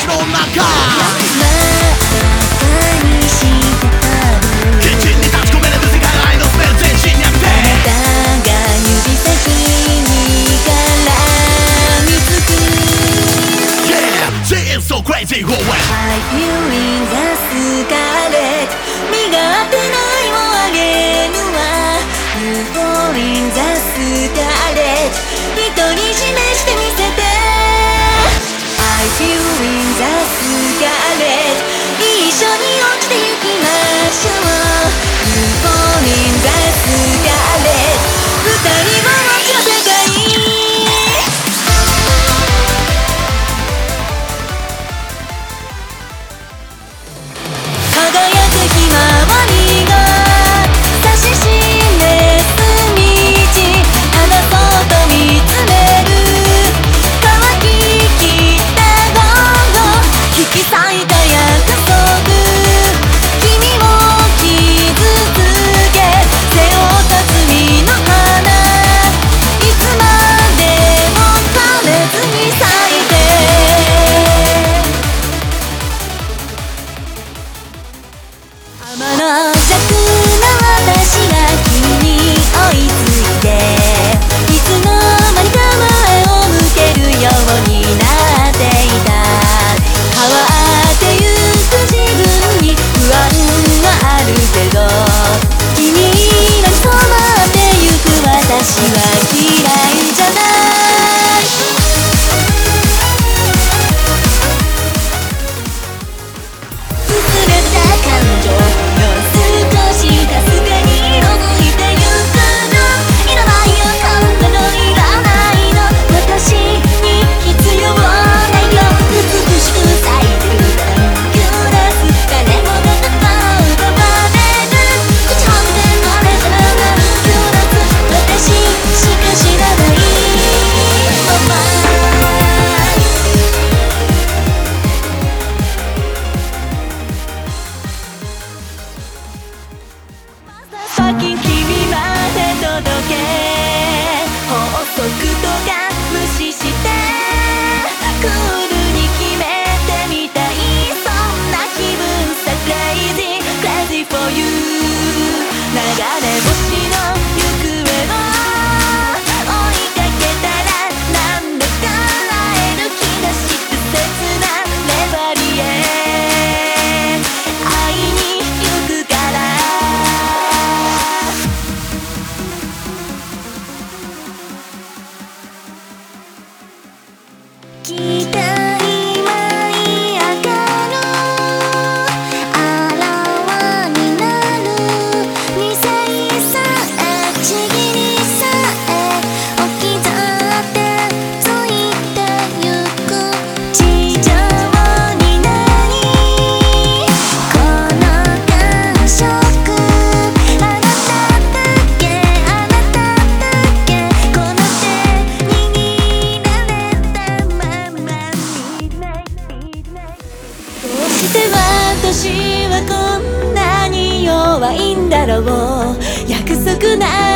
ちの中キッチンに立ち込める世界愛のスメル全身に浴びてあなたが指先に絡みつく Yeah, she is so crazy, go away Are you in the scarlet 身がってないをあげるわ You fall in the scarlet 人に示してみせて I feel in the scarlet 一緒に落ちてゆきましょう You fall in the scarlet 二人ぼっちの世界輝くひまわりが指し示す道離そうと見つめる乾ききった午後引き裂いた約束君を傷つけ背負った罪の花いつまでも枯れずに咲いて天の弱な私が君に追いついていつの間にか前を向けるようになっていた変わってゆく自分に不安があるけど君が染まってゆく私は嫌いじゃない薄れた感情少しかすかに色づいてゆくのいらないよこんなのいらないの私に必要ないよ美しく咲いてるサングラス誰もが歌う歌われる口ほどで乗れたらグラス私しか知らないまま先君まで届け法則とか無視してクールに決めてみたいそんな気分さ Crazy Crazy for you 流れ星の行方を追いかけたらなんだか会える気がして切な粘りへ会いに行くから期待舞い上がるあらわになる未来さえちぎりさえ置き去ってついてゆく地上にないこの感触あなただけあなただけこの手握られたまま見ないどうして私はこんなに弱いんだろう約束な